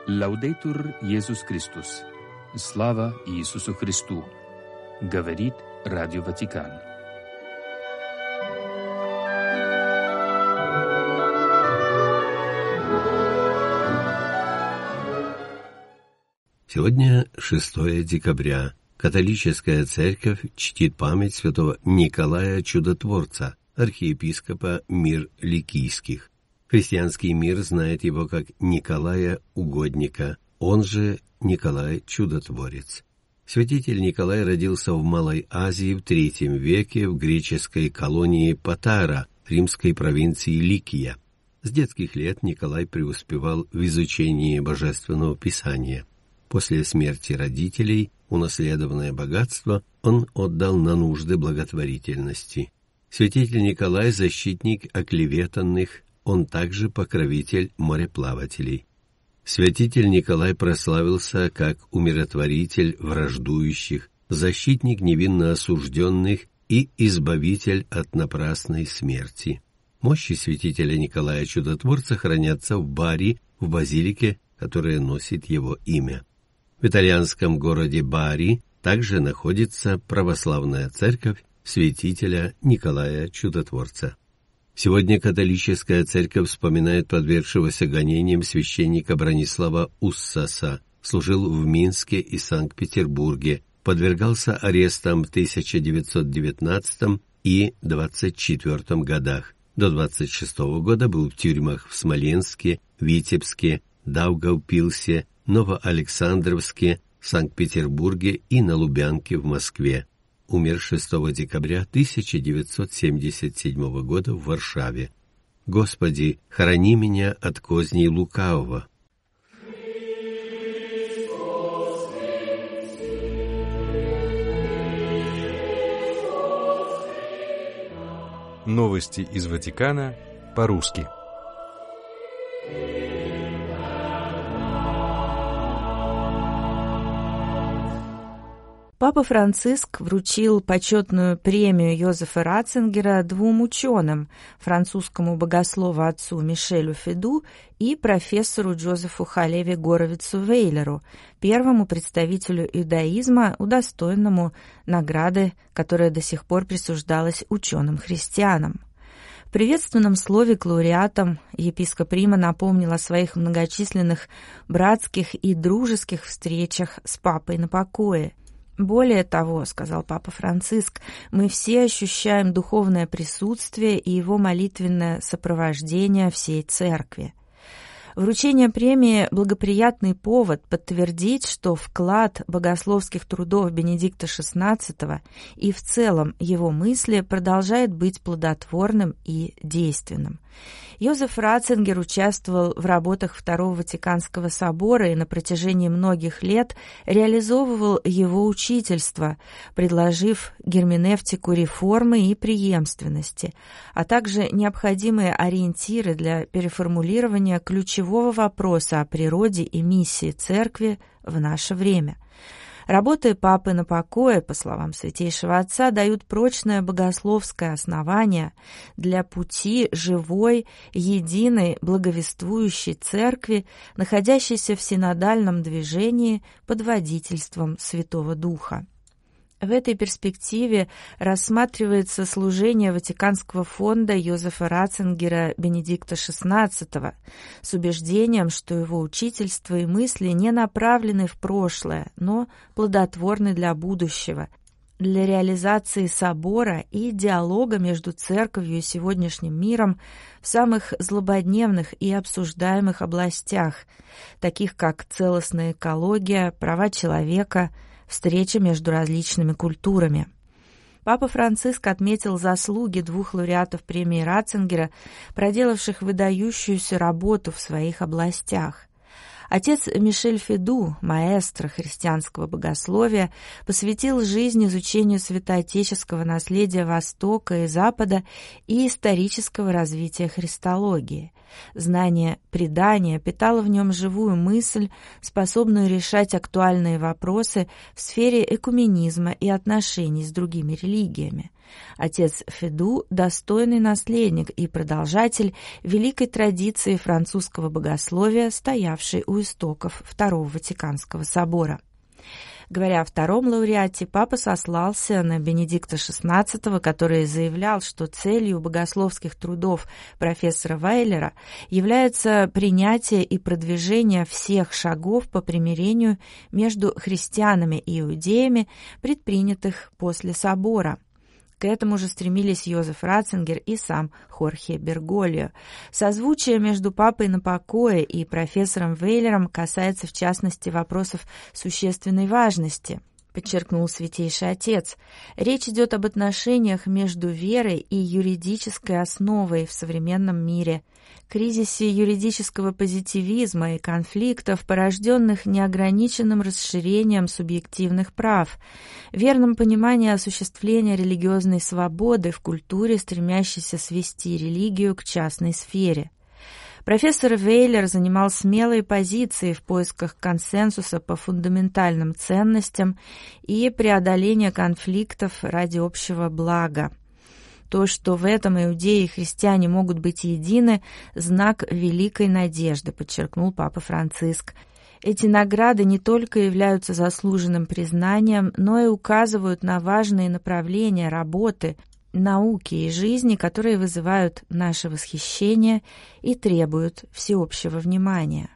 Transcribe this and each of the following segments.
Лаудейтур Иисус Христос. Слава Иисусу Христу. Говорит Радио Ватикан. Сегодня 6 декабря. Католическая церковь чтит память святого Николая Чудотворца, архиепископа мир Ликийских. Христианский мир знает его как Николая Угодника, он же Николай Чудотворец. Святитель Николай родился в Малой Азии в III веке в греческой колонии Патара, римской провинции Ликия. С детских лет Николай преуспевал в изучении Божественного Писания. После смерти родителей унаследованное богатство он отдал на нужды благотворительности. Святитель Николай – защитник оклеветанных, он также покровитель мореплавателей. Святитель Николай прославился как умиротворитель враждующих, защитник невинно осужденных и избавитель от напрасной смерти. Мощи святителя Николая Чудотворца хранятся в Бари, в базилике, которая носит его имя. В итальянском городе Бари также находится православная церковь святителя Николая Чудотворца. Сегодня католическая церковь вспоминает подвергшегося гонениям священника Бронислава Уссаса, служил в Минске и Санкт-Петербурге, подвергался арестам в 1919 и 1924 годах. До 1926 года был в тюрьмах в Смоленске, Витебске, Даугавпилсе, Новоалександровске, Санкт-Петербурге и на Лубянке в Москве. Умер 6 декабря 1977 года в Варшаве. Господи, храни меня от козней лукавого. Новости из Ватикана по-русски. Папа Франциск вручил почетную премию Йозефа Ратцингера двум ученым, французскому богослову отцу Мишелю Феду и профессору Джозефу Халеви Горовицу Вейлеру, первому представителю иудаизма, удостоенному награды, которая до сих пор присуждалась ученым-христианам. В приветственном слове к лауреатам епископ Рима напомнил о своих многочисленных братских и дружеских встречах с папой на покое. «Более того, — сказал папа Франциск, — мы все ощущаем духовное присутствие и его молитвенное сопровождение всей церкви». Вручение премии – благоприятный повод подтвердить, что вклад богословских трудов Бенедикта XVI и в целом его мысли продолжает быть плодотворным и действенным. Йозеф Ратцингер участвовал в работах Второго Ватиканского собора и на протяжении многих лет реализовывал его учительство, предложив герменевтику реформы и преемственности, а также необходимые ориентиры для переформулирования ключевого вопроса о природе и миссии Церкви в наше время. Работы папы на покое, по словам Святейшего Отца, дают прочное богословское основание для пути живой, единой, благовествующей церкви, находящейся в синодальном движении под водительством Святого Духа. В этой перспективе рассматривается служение Ватиканского фонда Йозефа Ратцингера Бенедикта XVI с убеждением, что его учительство и мысли не направлены в прошлое, но плодотворны для будущего, для реализации собора и диалога между церковью и сегодняшним миром в самых злободневных и обсуждаемых областях, таких как целостная экология, права человека, встреча между различными культурами. Папа Франциск отметил заслуги двух лауреатов премии Ратцингера, проделавших выдающуюся работу в своих областях. Отец Мишель Феду, маэстро христианского богословия, посвятил жизнь изучению святоотеческого наследия Востока и Запада и исторического развития христологии. Знание предания питало в нем живую мысль, способную решать актуальные вопросы в сфере экуменизма и отношений с другими религиями. Отец Феду – достойный наследник и продолжатель великой традиции французского богословия, стоявшей у истоков Второго Ватиканского собора. Говоря о втором лауреате, папа сослался на Бенедикта XVI, который заявлял, что целью богословских трудов профессора Вейлера является принятие и продвижение всех шагов по примирению между христианами и иудеями, предпринятых после собора. К этому же стремились Йозеф Ратцингер и сам Хорхе Бергольо. Созвучие между папой на покое и профессором Вейлером касается, в частности, вопросов существенной важности, подчеркнул Святейший Отец. Речь идет об отношениях между верой и юридической основой в современном мире, кризисе юридического позитивизма и конфликтов, порожденных неограниченным расширением субъективных прав, верном понимании осуществления религиозной свободы в культуре, стремящейся свести религию к частной сфере. Профессор Вейлер занимал смелые позиции в поисках консенсуса по фундаментальным ценностям и преодоления конфликтов ради общего блага. То, что в этом иудеи и христиане могут быть едины, знак великой надежды, подчеркнул Папа Франциск. Эти награды не только являются заслуженным признанием, но и указывают на важные направления работы, науки и жизни, которые вызывают наше восхищение и требуют всеобщего внимания.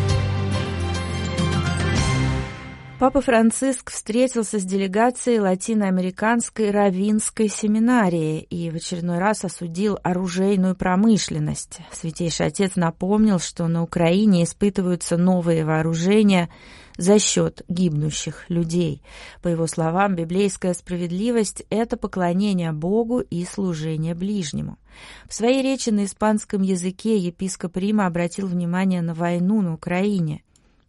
Папа Франциск встретился с делегацией латиноамериканской раввинской семинарии и в очередной раз осудил оружейную промышленность. Святейший Отец напомнил, что на Украине испытываются новые вооружения за счет гибнущих людей. По его словам, библейская справедливость – это поклонение Богу и служение ближнему. В своей речи на испанском языке епископ Рима обратил внимание на войну на Украине.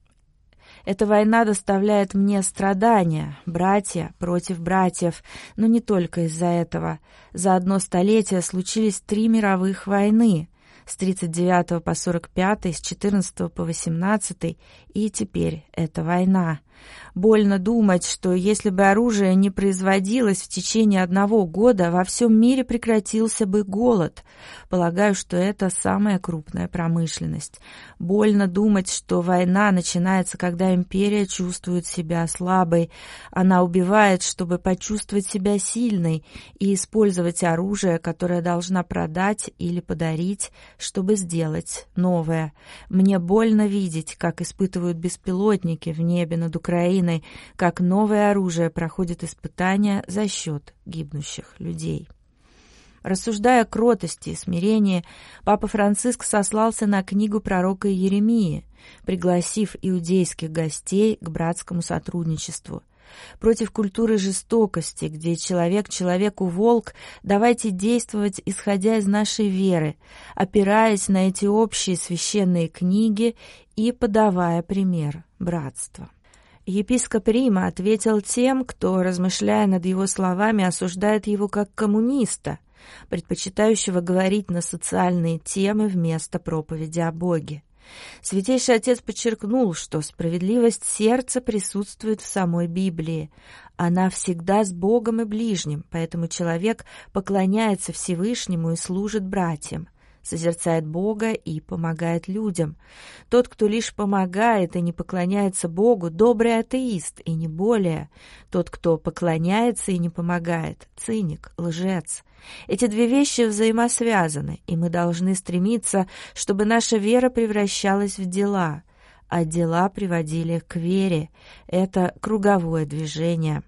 «Эта война доставляет мне страдания, братья против братьев, но не только из-за этого. За одно столетие случились 3 мировых войны, с 39 по 45, с 14 по 18, и теперь это война. Больно думать, что если бы оружие не производилось в течение 1 года, во всем мире прекратился бы голод. Полагаю, что это самая крупная промышленность. Больно думать, что война начинается, когда империя чувствует себя слабой. Она убивает, чтобы почувствовать себя сильной, и использовать оружие, которое должна продать или подарить, чтобы сделать новое. Мне больно видеть, как испытывают беспилотники в небе над Украиной, как новое оружие проходит испытания за счет гибнущих людей. Рассуждая о кротости и смирении, Папа Франциск сослался на книгу пророка Иеремии, пригласив иудейских гостей к братскому сотрудничеству. Против культуры жестокости, где человек человеку волк, давайте действовать, исходя из нашей веры, опираясь на эти общие священные книги и подавая пример братства. Епископ Рима ответил тем, кто, размышляя над его словами, осуждает его как коммуниста, предпочитающего говорить на социальные темы вместо проповеди о Боге. Святейший Отец подчеркнул, что справедливость сердца присутствует в самой Библии. Она всегда с Богом и ближним, поэтому человек поклоняется Всевышнему и служит братьям, созерцает Бога и помогает людям. Тот, кто лишь помогает и не поклоняется Богу, добрый атеист и не более. Тот, кто поклоняется и не помогает, циник, лжец. Эти две вещи взаимосвязаны, и мы должны стремиться, чтобы наша вера превращалась в дела, а дела приводили к вере. Это круговое движение.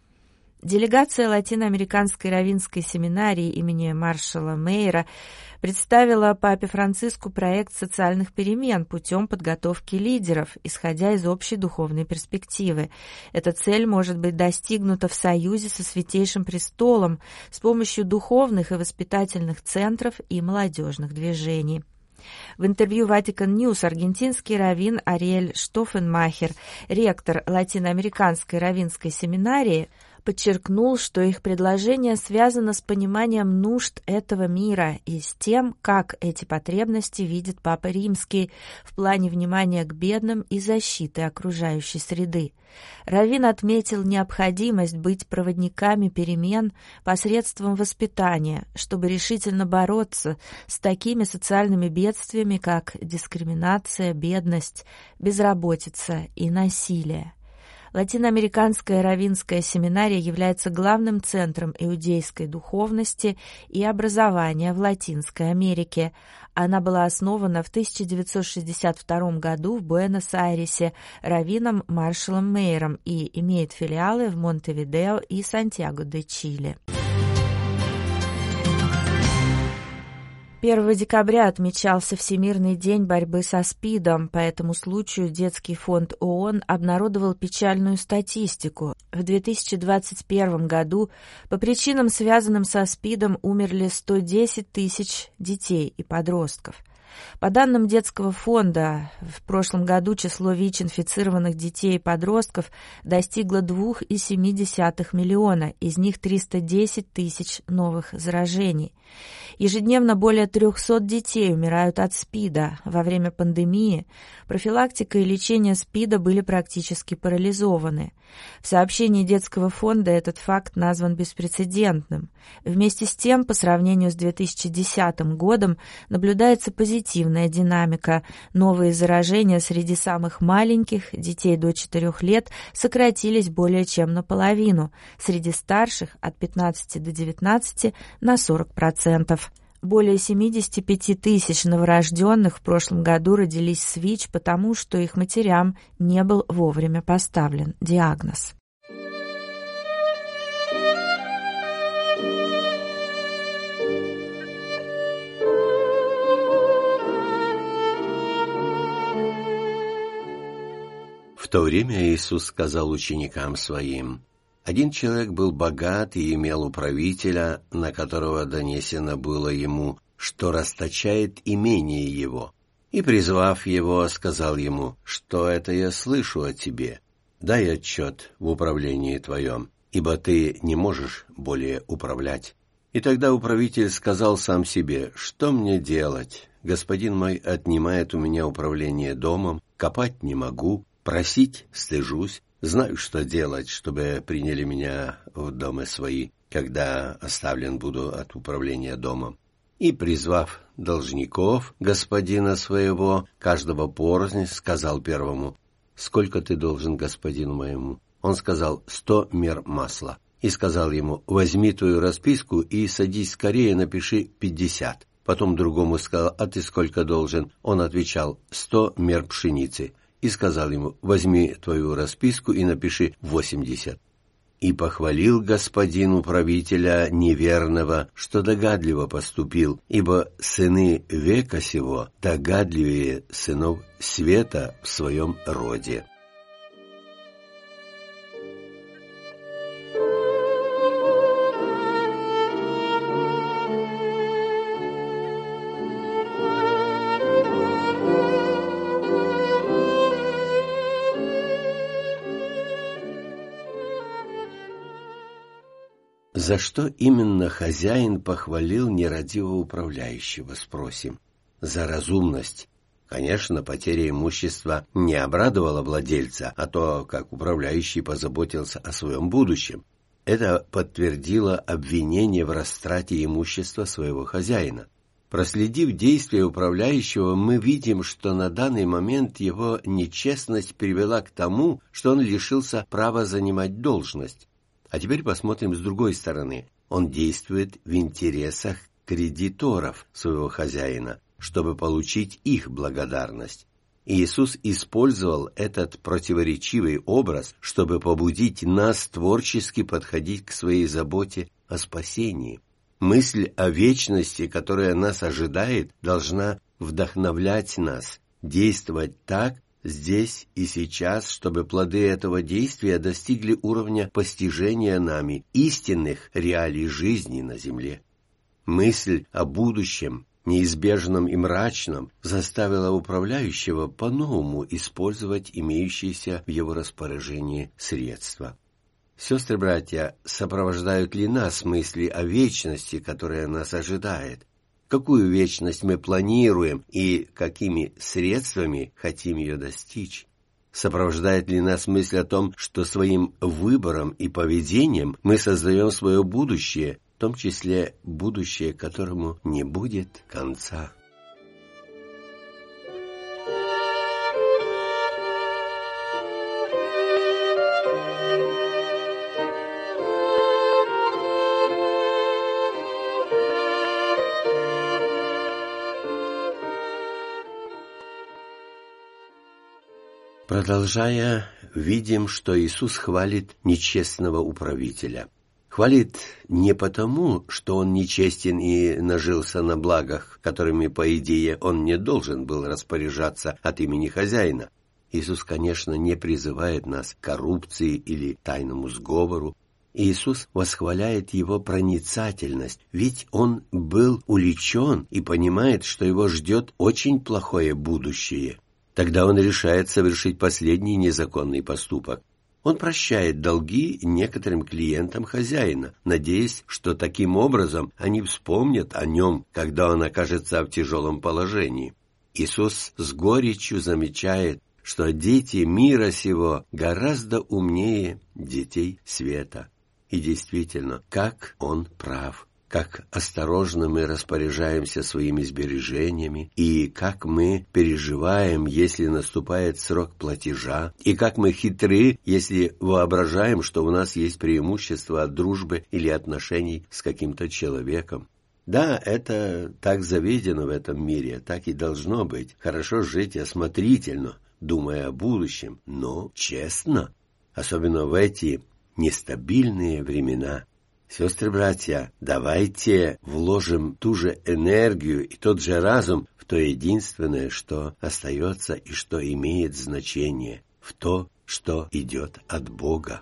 Делегация латиноамериканской раввинской семинарии имени маршала Мейера представила Папе Франциску проект социальных перемен путем подготовки лидеров, исходя из общей духовной перспективы. Эта цель может быть достигнута в союзе со Святейшим Престолом с помощью духовных и воспитательных центров и молодежных движений. В интервью Vatican News аргентинский раввин Ариэль Штофенмахер, ректор латиноамериканской раввинской семинарии, подчеркнул, что их предложение связано с пониманием нужд этого мира и с тем, как эти потребности видит Папа Римский в плане внимания к бедным и защиты окружающей среды. Раввин отметил необходимость быть проводниками перемен посредством воспитания, чтобы решительно бороться с такими социальными бедствиями, как дискриминация, бедность, безработица и насилие. Латиноамериканская раввинская семинария является главным центром иудейской духовности и образования в Латинской Америке. Она была основана в 1962 году в Буэнос-Айресе раввином Маршалом Мейером и имеет филиалы в Монтевидео и Сантьяго-де-Чиле. 1 декабря отмечался Всемирный день борьбы со СПИДом. По этому случаю Детский фонд ООН обнародовал печальную статистику. В 2021 году по причинам, связанным со СПИДом, умерли 110 тысяч детей и подростков. По данным Детского фонда, в прошлом году число ВИЧ-инфицированных детей и подростков достигло 2,7 миллиона, из них 310 тысяч новых заражений. Ежедневно более 300 детей умирают от СПИДа. Во время пандемии профилактика и лечение СПИДа были практически парализованы. В сообщении Детского фонда этот факт назван беспрецедентным. Вместе с тем, по сравнению с 2010 годом, наблюдается позитивная динамика. Новые заражения среди самых маленьких, детей до 4 лет, сократились более чем наполовину, среди старших от 15 до 19 на 40%. Более 75 тысяч новорожденных в прошлом году родились с ВИЧ, потому что их матерям не был вовремя поставлен диагноз. В то время Иисус сказал ученикам Своим: «Один человек был богат и имел управителя, на которого донесено было ему, что расточает имение его. И, призвав его, сказал ему: что это я слышу о тебе? Дай отчет в управлении твоем, ибо ты не можешь более управлять». И тогда управитель сказал сам себе: что мне делать? Господин мой отнимает у меня управление домом, копать не могу, просить стыжусь. Знаю, что делать, чтобы приняли меня в дома свои, когда оставлен буду от управления домом. И, призвав должников господина своего, каждого порознь, сказал первому: сколько ты должен господину моему? Он сказал: 100 мер масла. И сказал ему: возьми твою расписку и садись скорее, напиши 50. Потом другому сказал: а ты сколько должен? Он отвечал: 100 мер пшеницы. И сказал ему: возьми твою расписку и напиши 80. И похвалил господин управителя неверного, что догадливо поступил, ибо сыны века сего догадливее сынов света в своем роде. За что именно хозяин похвалил нерадивого управляющего, спросим? За разумность. Конечно, потеря имущества не обрадовала владельца, а то, как управляющий позаботился о своем будущем. Это подтвердило обвинение в растрате имущества своего хозяина. Проследив действия управляющего, мы видим, что на данный момент его нечестность привела к тому, что он лишился права занимать должность. А теперь посмотрим с другой стороны. Он действует в интересах кредиторов своего хозяина, чтобы получить их благодарность. Иисус использовал этот противоречивый образ, чтобы побудить нас творчески подходить к своей заботе о спасении. Мысль о вечности, которая нас ожидает, должна вдохновлять нас, действовать так, здесь и сейчас, чтобы плоды этого действия достигли уровня постижения нами истинных реалий жизни на земле. Мысль о будущем, неизбежном и мрачном, заставила управляющего по-новому использовать имеющиеся в его распоряжении средства. Сестры-братья, сопровождают ли нас мысли о вечности, которая нас ожидает? Какую вечность мы планируем и какими средствами хотим ее достичь? Сопровождает ли нас мысль о том, что своим выбором и поведением мы создаем свое будущее, в том числе будущее, которому не будет конца? Продолжая, видим, что Иисус хвалит нечестного управителя. Хвалит не потому, что он нечестен и нажился на благах, которыми, по идее, он не должен был распоряжаться от имени хозяина. Иисус, конечно, не призывает нас к коррупции или тайному сговору. Иисус восхваляет его проницательность, ведь он был уличен и понимает, что его ждет очень плохое будущее. Тогда он решает совершить последний незаконный поступок. Он прощает долги некоторым клиентам хозяина, надеясь, что таким образом они вспомнят о нем, когда он окажется в тяжелом положении. Иисус с горечью замечает, что дети мира сего гораздо умнее детей света. И действительно, как он прав. Как осторожно мы распоряжаемся своими сбережениями, и как мы переживаем, если наступает срок платежа, и как мы хитры, если воображаем, что у нас есть преимущество от дружбы или отношений с каким-то человеком. Да, это так заведено в этом мире, так и должно быть. Хорошо жить осмотрительно, думая о будущем, но честно, особенно в эти нестабильные времена. Сестры-братья, давайте вложим ту же энергию и тот же разум в то единственное, что остается и что имеет значение, в то, что идет от Бога.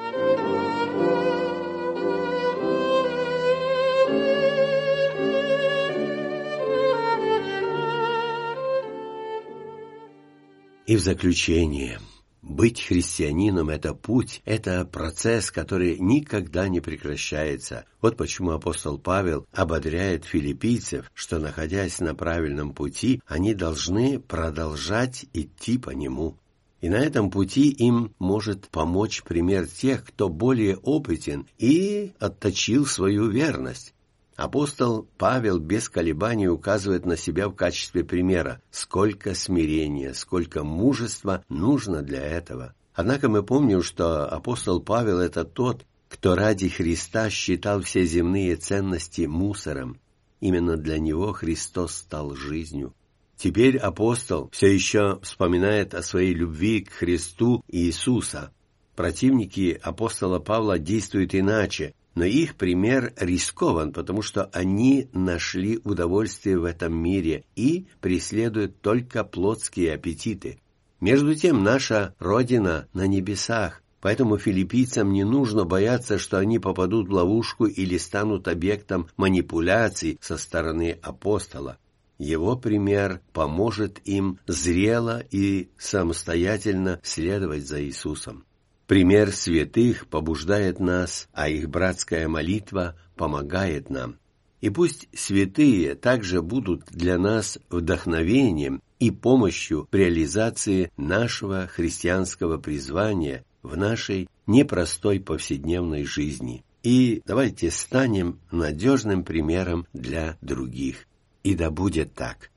И в заключение. Быть христианином – это путь, это процесс, который никогда не прекращается. Вот почему апостол Павел ободряет филиппийцев, что, находясь на правильном пути, они должны продолжать идти по нему. И на этом пути им может помочь пример тех, кто более опытен и отточил свою верность. Апостол Павел без колебаний указывает на себя в качестве примера, сколько смирения, сколько мужества нужно для этого. Однако мы помним, что апостол Павел – это тот, кто ради Христа считал все земные ценности мусором. Именно для него Христос стал жизнью. Теперь апостол все еще вспоминает о своей любви к Христу и Иисуса. Противники апостола Павла действуют иначе, но их пример рискован, потому что они нашли удовольствие в этом мире и преследуют только плотские аппетиты. Между тем, наша Родина на небесах, поэтому филиппийцам не нужно бояться, что они попадут в ловушку или станут объектом манипуляций со стороны апостола. Его пример поможет им зрело и самостоятельно следовать за Иисусом. Пример святых побуждает нас, а их братская молитва помогает нам. И пусть святые также будут для нас вдохновением и помощью в реализации нашего христианского призвания в нашей непростой повседневной жизни. И давайте станем надежным примером для других. И да будет так.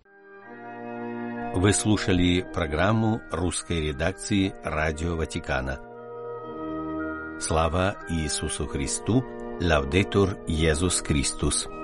Вы слушали программу русской редакции Радио Ватикана. Слава Иисусу Христу! Лаудетур Иисус Христос!